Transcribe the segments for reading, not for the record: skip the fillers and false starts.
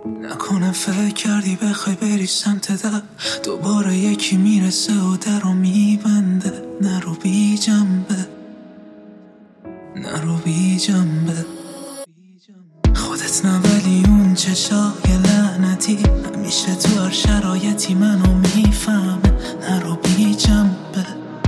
نکنه فکر کردی بخوای بری سمت در، دوباره یکی میرسه و در رو میبنده. نرو بی جنبه، نرو بی جنبه. خودت نه ولی اون چشای لعنتی همیشه تو هر شرایطی منو میفهمه. نرو بی جنبه،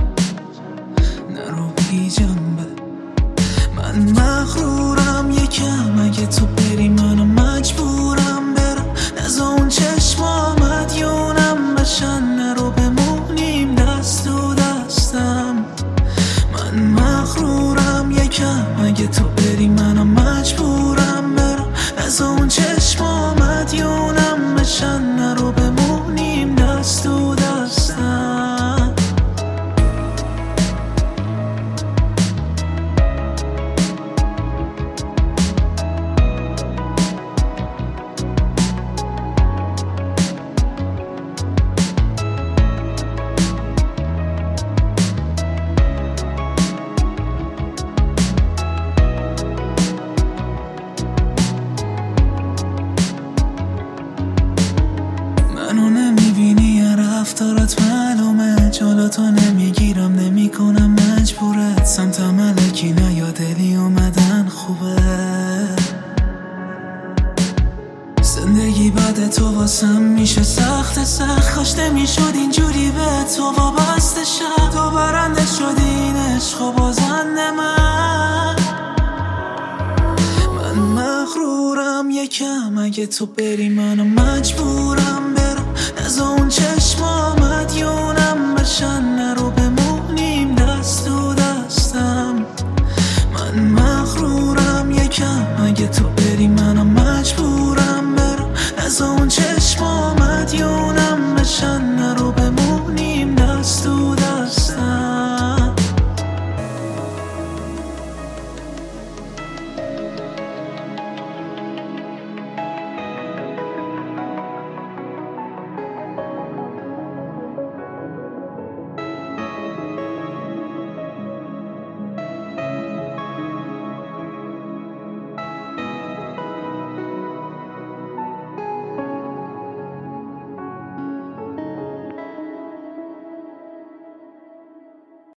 نرو بی جنبه. من مغرورم یکم، اگه تو بری منو مجبورم برم. نزا اون چشما مدیونم بشن، نرو بمونیم دست و دستم. من مغرورم یکم، اگه تو بری منو مجبورم برم. نزا اون چشما مدیونم بشن، نرو بمونیم دست و دستم. منو نمیبینی یا رفتارت معلومه، جلوتو نمیگیرم نمیکنم مجبورت. سمت ملکی نیا دلی اومدن خوبه. زندگی بعد تو واسم میشه سخت کاش نمیشد اینجوری به تو وابسته شم. تو برنده شدی این عشق و بازنده من مغرورم یکم، اگه تو بری منو مجبورم